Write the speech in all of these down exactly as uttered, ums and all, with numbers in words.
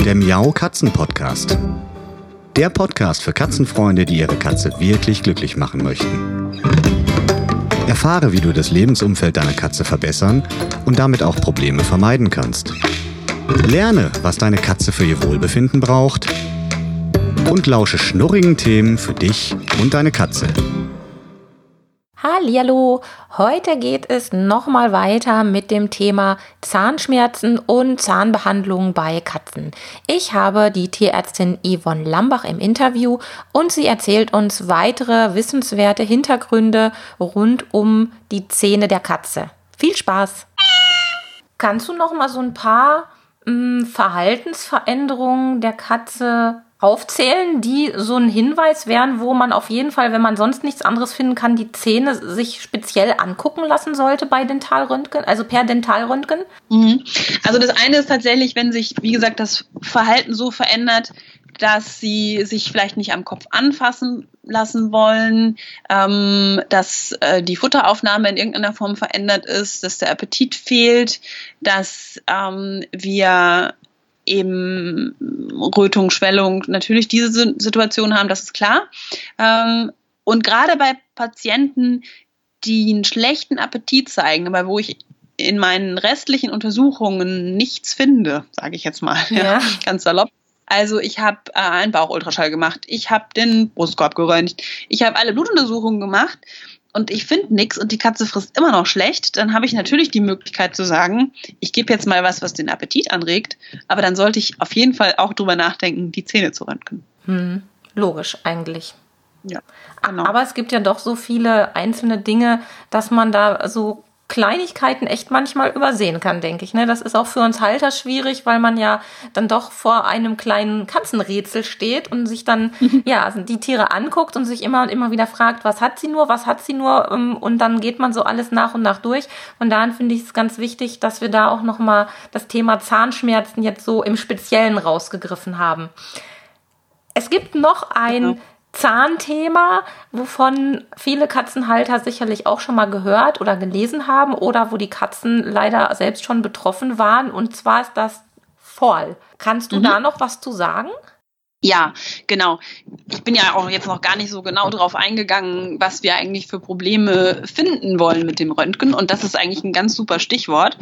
der Miau Katzen Podcast. Der Podcast für Katzenfreunde, die ihre Katze wirklich glücklich machen möchten. Erfahre, wie du das Lebensumfeld deiner Katze verbessern und damit auch Probleme vermeiden kannst. Lerne, was deine Katze für ihr Wohlbefinden braucht und lausche schnurrigen Themen für dich und deine Katze. Hallihallo, heute geht es nochmal weiter mit dem Thema Zahnschmerzen und Zahnbehandlung bei Katzen. Ich habe die Tierärztin Yvonne Lambach im Interview und sie erzählt uns weitere wissenswerte Hintergründe rund um die Zähne der Katze. Viel Spaß! Kannst du noch mal so ein paar mh, Verhaltensveränderungen der Katze aufzählen, die so ein Hinweis wären, wo man auf jeden Fall, wenn man sonst nichts anderes finden kann, die Zähne sich speziell angucken lassen sollte bei Dentalröntgen, also per Dentalröntgen? Also das eine ist tatsächlich, wenn sich, wie gesagt, das Verhalten so verändert, dass sie sich vielleicht nicht am Kopf anfassen lassen wollen, ähm, dass äh, die Futteraufnahme in irgendeiner Form verändert ist, dass der Appetit fehlt, dass ähm, wir eben Rötung, Schwellung, natürlich diese Situation haben, das ist klar. Ähm, und gerade bei Patienten, die einen schlechten Appetit zeigen, aber wo ich in meinen restlichen Untersuchungen nichts finde, sage ich jetzt mal, ja. Ja, ganz salopp. Also ich habe äh, einen Bauchultraschall gemacht, ich habe den Brustkorb geröntgt, ich habe alle Blutuntersuchungen gemacht und ich finde nichts und die Katze frisst immer noch schlecht, dann habe ich natürlich die Möglichkeit zu sagen, ich gebe jetzt mal was, was den Appetit anregt, aber dann sollte ich auf jeden Fall auch drüber nachdenken, die Zähne zu röntgen. Hm, logisch eigentlich. Ja, genau. Aber es gibt ja doch so viele einzelne Dinge, dass man da so Kleinigkeiten echt manchmal übersehen kann, denke ich. Ne? Das ist auch für uns Halter schwierig, weil man ja dann doch vor einem kleinen Katzenrätsel steht und sich dann ja die Tiere anguckt und sich immer und immer wieder fragt, was hat sie nur, was hat sie nur, und dann geht man so alles nach und nach durch. Von daher finde ich es ganz wichtig, dass wir da auch nochmal das Thema Zahnschmerzen jetzt so im Speziellen rausgegriffen haben. Es gibt noch ein genau. Zahnthema, wovon viele Katzenhalter sicherlich auch schon mal gehört oder gelesen haben oder wo die Katzen leider selbst schon betroffen waren, und zwar ist das Fall. Kannst du mhm. da noch was zu sagen? Ja, genau. Ich bin ja auch jetzt noch gar nicht so genau drauf eingegangen, was wir eigentlich für Probleme finden wollen mit dem Röntgen, und das ist eigentlich ein ganz super Stichwort.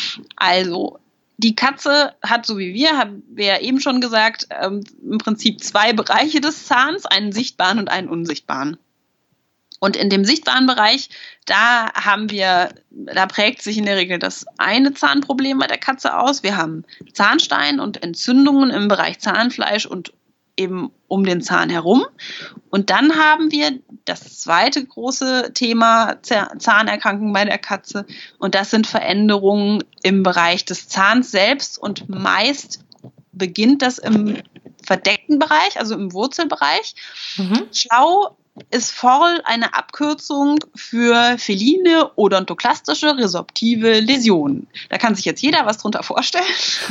Also die Katze hat, so wie wir, haben wir ja eben schon gesagt, ähm, im Prinzip zwei Bereiche des Zahns, einen sichtbaren und einen unsichtbaren. Und in dem sichtbaren Bereich, da haben wir, da prägt sich in der Regel das eine Zahnproblem bei der Katze aus. Wir haben Zahnstein und Entzündungen im Bereich Zahnfleisch und eben um den Zahn herum. Und dann haben wir das zweite große Thema Zahnerkrankung bei der Katze, und das sind Veränderungen im Bereich des Zahns selbst, und meist beginnt das im verdeckten Bereich, also im Wurzelbereich. Mhm. Schlau ist Fall eine Abkürzung für feline odontoklastische resorptive Läsionen. Da kann sich jetzt jeder was drunter vorstellen.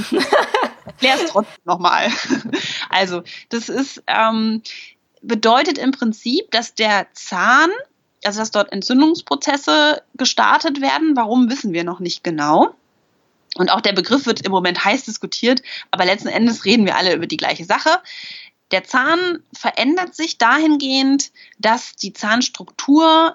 Erklär es trotzdem nochmal. Also, das ist, ähm, bedeutet im Prinzip, dass der Zahn, also dass dort Entzündungsprozesse gestartet werden. Warum, wissen wir noch nicht genau. Und auch der Begriff wird im Moment heiß diskutiert, aber letzten Endes reden wir alle über die gleiche Sache. Der Zahn verändert sich dahingehend, dass die Zahnstruktur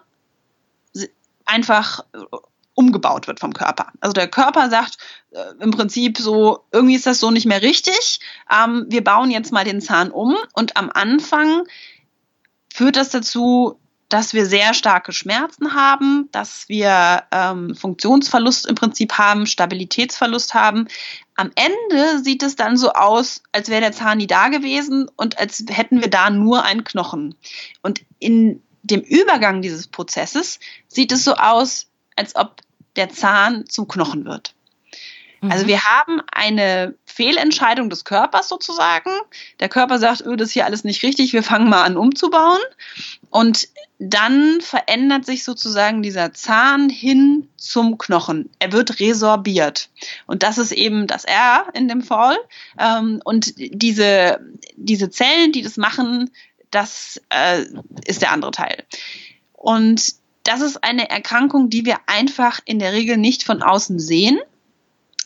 einfach umgebaut wird vom Körper. Also der Körper sagt äh, im Prinzip so, irgendwie ist das so nicht mehr richtig. Ähm, wir bauen jetzt mal den Zahn um, und am Anfang führt das dazu, dass wir sehr starke Schmerzen haben, dass wir ähm, Funktionsverlust im Prinzip haben, Stabilitätsverlust haben. Am Ende sieht es dann so aus, als wäre der Zahn nie da gewesen und als hätten wir da nur einen Knochen. Und in dem Übergang dieses Prozesses sieht es so aus, als ob der Zahn zum Knochen wird. Mhm. Also wir haben eine Fehlentscheidung des Körpers sozusagen. Der Körper sagt, öh, das ist hier alles nicht richtig, wir fangen mal an umzubauen. Und dann verändert sich sozusagen dieser Zahn hin zum Knochen. Er wird resorbiert. Und das ist eben das R in dem Fall. Und diese, diese Zellen, die das machen, das äh, ist der andere Teil. Und das ist eine Erkrankung, die wir einfach in der Regel nicht von außen sehen.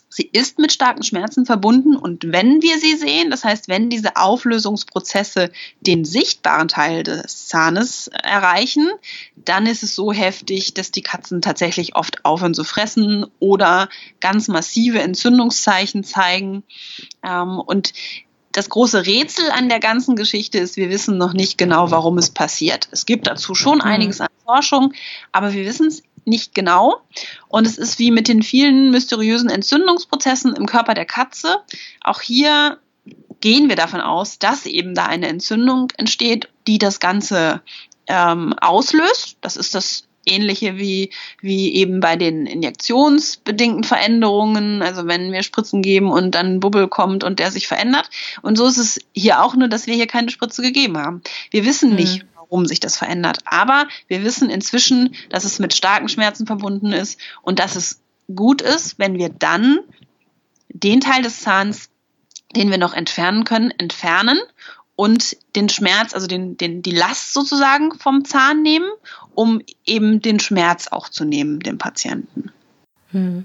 Sie ist mit starken Schmerzen verbunden und wenn wir sie sehen, das heißt, wenn diese Auflösungsprozesse den sichtbaren Teil des Zahnes erreichen, dann ist es so heftig, dass die Katzen tatsächlich oft aufhören zu fressen oder ganz massive Entzündungszeichen zeigen. Und das große Rätsel an der ganzen Geschichte ist, wir wissen noch nicht genau, warum es passiert. Es gibt dazu schon einiges an Forschung, aber wir wissen es nicht genau. Und es ist wie mit den vielen mysteriösen Entzündungsprozessen im Körper der Katze. Auch hier gehen wir davon aus, dass eben da eine Entzündung entsteht, die das Ganze ähm, auslöst. Das ist das Ähnliche wie, wie eben bei den injektionsbedingten Veränderungen, also wenn wir Spritzen geben und dann ein Bubbel kommt und der sich verändert. Und so ist es hier auch, nur dass wir hier keine Spritze gegeben haben. Wir wissen nicht, mhm. warum sich das verändert, aber wir wissen inzwischen, dass es mit starken Schmerzen verbunden ist und dass es gut ist, wenn wir dann den Teil des Zahns, den wir noch entfernen können, entfernen und den Schmerz, also den, den, die Last sozusagen vom Zahn nehmen, um eben den Schmerz auch zu nehmen, dem Patienten. Hm.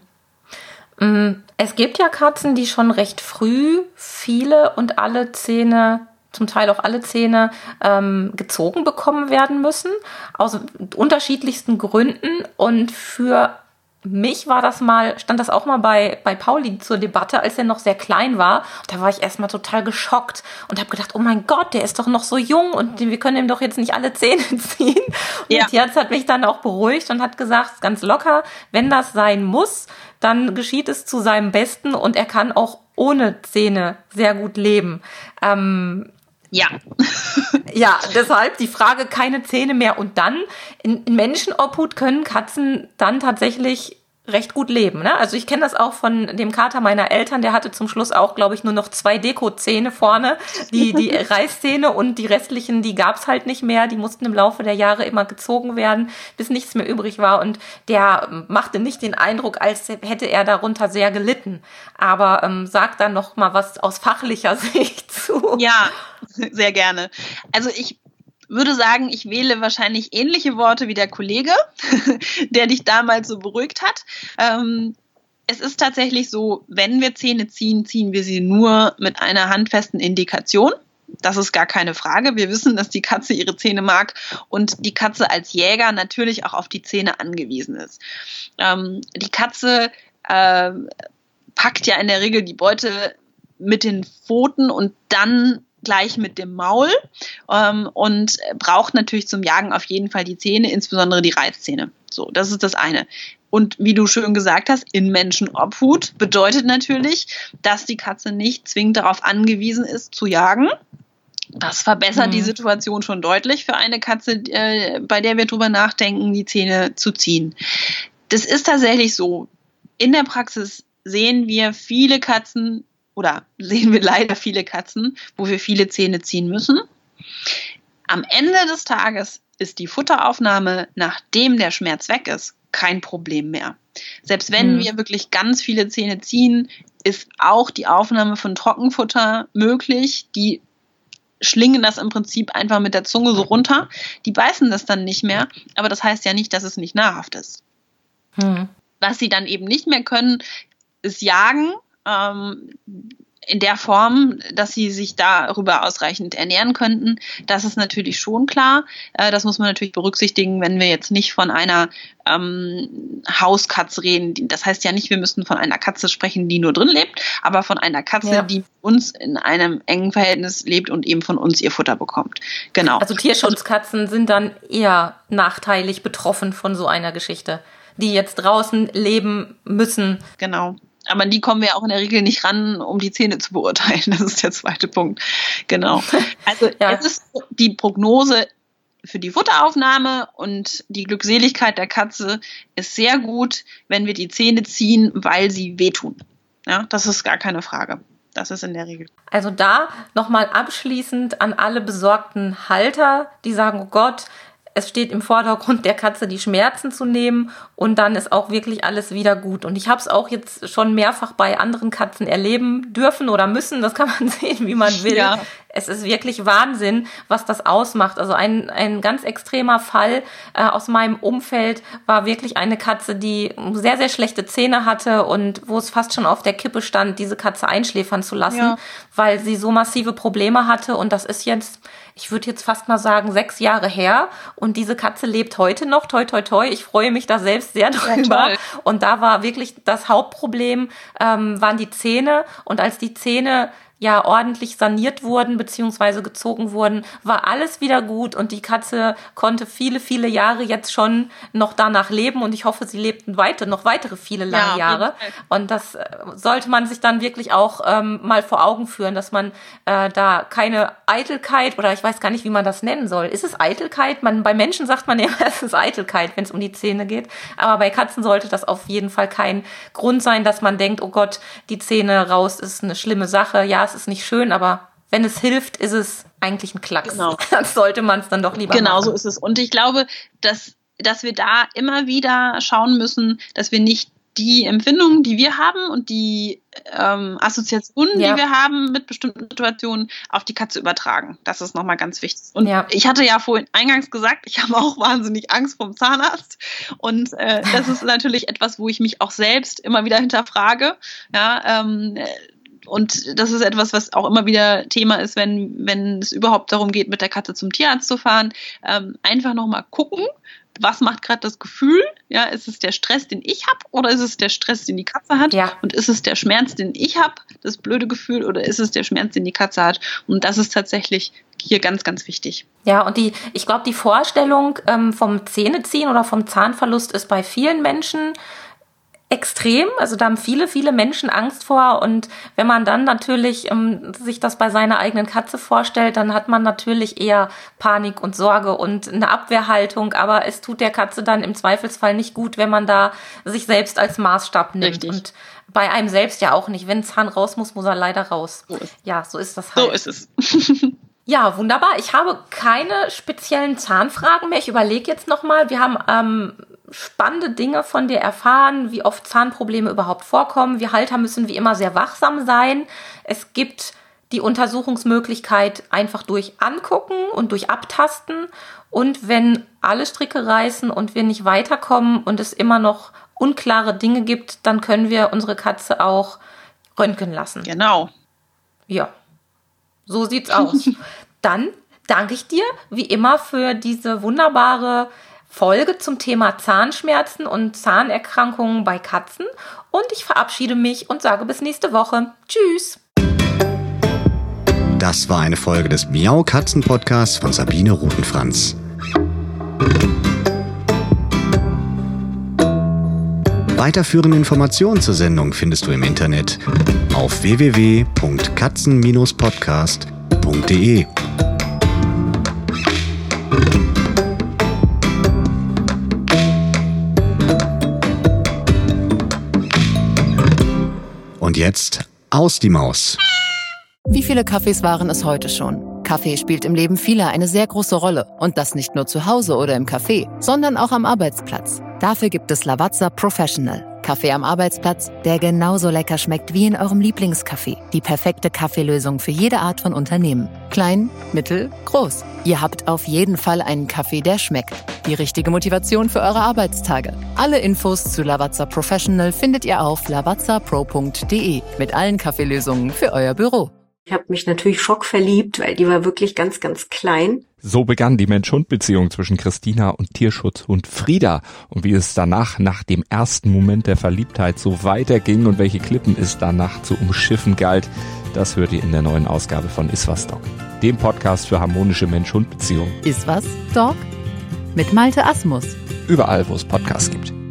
Es gibt ja Katzen, die schon recht früh viele und alle Zähne, zum Teil auch alle Zähne, ähm, gezogen bekommen werden müssen, aus unterschiedlichsten Gründen. Und für mich war das mal, stand das auch mal bei, bei Pauli zur Debatte, als er noch sehr klein war. Da war ich erstmal total geschockt und habe gedacht, oh mein Gott, der ist doch noch so jung und wir können ihm doch jetzt nicht alle Zähne ziehen. Und ja. Die Tierarzt hat mich dann auch beruhigt und hat gesagt, ganz locker, wenn das sein muss, dann geschieht es zu seinem Besten und er kann auch ohne Zähne sehr gut leben. Ähm, Ja. Ja, deshalb die Frage, keine Zähne mehr. Und dann, in, in Menschenobhut können Katzen dann tatsächlich recht gut leben. Ne? Also ich kenne das auch von dem Kater meiner Eltern, der hatte zum Schluss auch, glaube ich, nur noch zwei Dekozähne vorne, die, die Reißzähne und die restlichen, die gab's halt nicht mehr. Die mussten im Laufe der Jahre immer gezogen werden, bis nichts mehr übrig war. Und der machte nicht den Eindruck, als hätte er darunter sehr gelitten. Aber ähm, sagt dann noch mal was aus fachlicher Sicht zu. Ja, sehr gerne. Also ich würde sagen, ich wähle wahrscheinlich ähnliche Worte wie der Kollege, der dich damals so beruhigt hat. Ähm, es ist tatsächlich so, wenn wir Zähne ziehen, ziehen wir sie nur mit einer handfesten Indikation. Das ist gar keine Frage. Wir wissen, dass die Katze ihre Zähne mag und die Katze als Jäger natürlich auch auf die Zähne angewiesen ist. Ähm, die Katze äh, packt ja in der Regel die Beute mit den Pfoten und dann gleich mit dem Maul ähm, und braucht natürlich zum Jagen auf jeden Fall die Zähne, insbesondere die Reißzähne. So, das ist das eine. Und wie du schön gesagt hast, in Menschenobhut bedeutet natürlich, dass die Katze nicht zwingend darauf angewiesen ist, zu jagen. Das verbessert mhm. die Situation schon deutlich für eine Katze, äh, bei der wir drüber nachdenken, die Zähne zu ziehen. Das ist tatsächlich so. In der Praxis sehen wir viele Katzen, oder sehen wir leider viele Katzen, wo wir viele Zähne ziehen müssen. Am Ende des Tages ist die Futteraufnahme, nachdem der Schmerz weg ist, kein Problem mehr. Selbst wenn hm. wir wirklich ganz viele Zähne ziehen, ist auch die Aufnahme von Trockenfutter möglich. Die schlingen das im Prinzip einfach mit der Zunge so runter. Die beißen das dann nicht mehr, aber das heißt ja nicht, dass es nicht nahrhaft ist. Hm. Was sie dann eben nicht mehr können, ist jagen, in der Form, dass sie sich darüber ausreichend ernähren könnten. Das ist natürlich schon klar. Das muss man natürlich berücksichtigen, wenn wir jetzt nicht von einer ähm, Hauskatze reden. Das heißt ja nicht, wir müssen von einer Katze sprechen, die nur drin lebt, aber von einer Katze, ja. die uns in einem engen Verhältnis lebt und eben von uns ihr Futter bekommt. Genau. Also Tierschutzkatzen sind dann eher nachteilig betroffen von so einer Geschichte, die jetzt draußen leben müssen. Genau. Aber an die kommen wir auch in der Regel nicht ran, um die Zähne zu beurteilen. Das ist der zweite Punkt. Genau. Also ja. Es ist die Prognose für die Futteraufnahme und die Glückseligkeit der Katze ist sehr gut, wenn wir die Zähne ziehen, weil sie wehtun. Ja, das ist gar keine Frage. Das ist in der Regel. Also da nochmal abschließend an alle besorgten Halter, die sagen, oh Gott, es steht im Vordergrund der Katze, die Schmerzen zu nehmen und dann ist auch wirklich alles wieder gut. Und ich habe es auch jetzt schon mehrfach bei anderen Katzen erleben dürfen oder müssen, das kann man sehen, wie man will. Ja. es ist wirklich Wahnsinn, was das ausmacht. Also ein, ein ganz extremer Fall äh, aus meinem Umfeld war wirklich eine Katze, die sehr, sehr schlechte Zähne hatte und wo es fast schon auf der Kippe stand, diese Katze einschläfern zu lassen, ja. weil sie so massive Probleme hatte. Und das ist jetzt, ich würde jetzt fast mal sagen, sechs Jahre her. Und diese Katze lebt heute noch, toi, toi, toi. Ich freue mich da selbst sehr drüber. Ja, und da war wirklich das Hauptproblem, ähm, waren die Zähne. Und als die Zähne ja ordentlich saniert wurden beziehungsweise gezogen wurden, war alles wieder gut und die Katze konnte viele, viele Jahre jetzt schon noch danach leben und ich hoffe, sie lebt weiter, noch weitere viele lange ja, Jahre. Und das sollte man sich dann wirklich auch ähm, mal vor Augen führen, dass man äh, da keine Eitelkeit oder ich weiß gar nicht, wie man das nennen soll. Ist es Eitelkeit? Man, bei Menschen sagt man ja, es ist Eitelkeit, wenn es um die Zähne geht. Aber bei Katzen sollte das auf jeden Fall kein Grund sein, dass man denkt, oh Gott, die Zähne raus ist eine schlimme Sache. Ja, es ist nicht schön, aber wenn es hilft, ist es eigentlich ein Klacks. Genau. Dann sollte man es dann doch lieber genau, machen. Genau, so ist es. Und ich glaube, dass, dass wir da immer wieder schauen müssen, dass wir nicht die Empfindungen, die wir haben und die ähm, Assoziationen, ja. die wir haben mit bestimmten Situationen, auf die Katze übertragen. Das ist nochmal ganz wichtig. Und ja. ich hatte ja vorhin eingangs gesagt, ich habe auch wahnsinnig Angst vom Zahnarzt. Und äh, das ist natürlich etwas, wo ich mich auch selbst immer wieder hinterfrage. Ja, ähm, Und das ist etwas, was auch immer wieder Thema ist, wenn, wenn es überhaupt darum geht, mit der Katze zum Tierarzt zu fahren. Ähm, einfach nochmal gucken, was macht gerade das Gefühl? Ja, ist es der Stress, den ich habe, oder ist es der Stress, den die Katze hat? Ja. Und ist es der Schmerz, den ich habe, das blöde Gefühl, oder ist es der Schmerz, den die Katze hat? Und das ist tatsächlich hier ganz, ganz wichtig. Ja, und die, ich glaube, die Vorstellung ähm, vom Zähneziehen oder vom Zahnverlust ist bei vielen Menschen extrem, also da haben viele, viele Menschen Angst vor und wenn man dann natürlich ähm, sich das bei seiner eigenen Katze vorstellt, dann hat man natürlich eher Panik und Sorge und eine Abwehrhaltung, aber es tut der Katze dann im Zweifelsfall nicht gut, wenn man da sich selbst als Maßstab nimmt. Richtig. Und bei einem selbst ja auch nicht. Wenn ein Zahn raus muss, muss er leider raus. So ist. Ja, so ist das halt. So ist es. Ja, wunderbar. Ich habe keine speziellen Zahnfragen mehr. Ich überlege jetzt nochmal. Wir haben ähm, spannende Dinge von dir erfahren, wie oft Zahnprobleme überhaupt vorkommen. Wir Halter müssen wie immer sehr wachsam sein. Es gibt die Untersuchungsmöglichkeit einfach durch Angucken und durch Abtasten. Und wenn alle Stricke reißen und wir nicht weiterkommen und es immer noch unklare Dinge gibt, dann können wir unsere Katze auch röntgen lassen. Genau. Ja. So sieht's aus. Dann danke ich dir, wie immer, für diese wunderbare Folge zum Thema Zahnschmerzen und Zahnerkrankungen bei Katzen. Und ich verabschiede mich und sage bis nächste Woche. Tschüss. Das war eine Folge des Miau Katzen Podcasts von Sabine Rutenfranz. Weiterführende Informationen zur Sendung findest du im Internet auf w w w punkt katzen Bindestrich podcast punkt d e. Und jetzt aus die Maus. Wie viele Kaffees waren es heute schon? Kaffee spielt im Leben vieler eine sehr große Rolle. Und das nicht nur zu Hause oder im Café, sondern auch am Arbeitsplatz. Dafür gibt es Lavazza Professional. Kaffee am Arbeitsplatz, der genauso lecker schmeckt wie in eurem Lieblingscafé. Die perfekte Kaffeelösung für jede Art von Unternehmen. Klein, mittel, groß. Ihr habt auf jeden Fall einen Kaffee, der schmeckt. Die richtige Motivation für eure Arbeitstage. Alle Infos zu Lavazza Professional findet ihr auf lavazza pro punkt d e mit allen Kaffeelösungen für euer Büro. Ich habe mich natürlich schockverliebt, weil die war wirklich ganz, ganz klein. So begann die Mensch-Hund-Beziehung zwischen Christina und Tierschutzhund Frieda. Und wie es danach, nach dem ersten Moment der Verliebtheit, so weiterging und welche Klippen es danach zu umschiffen galt, das hört ihr in der neuen Ausgabe von Iswas Dog, dem Podcast für harmonische Mensch-Hund-Beziehungen. Iswas Dog? Mit Malte Asmus. Überall, wo es Podcasts gibt.